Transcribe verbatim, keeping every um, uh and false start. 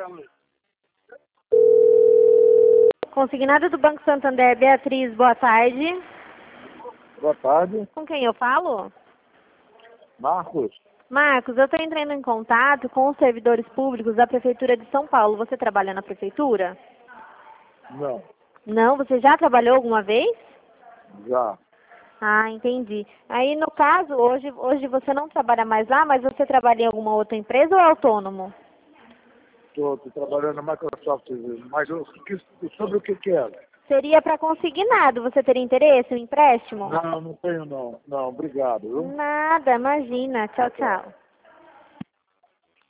Consignado do Banco Santander, Beatriz, boa tarde. Boa tarde, Com quem eu falo? Marcos. Marcos, eu estou entrando em contato com os servidores públicos da Prefeitura de São Paulo. Você trabalha na Prefeitura? Não, Não, você já trabalhou alguma vez? já. Ah, entendi. Aí, no caso, hoje, hoje você não trabalha mais lá, mas você trabalha em alguma outra empresa ou é autônomo? Estou trabalhando na Microsoft, mas o que- sobre o que que é? Seria para consignado. Você teria interesse, um empréstimo? Não, não tenho não. Não, obrigado. Viu? Nada, imagina. Tchau, Tchau. tchau.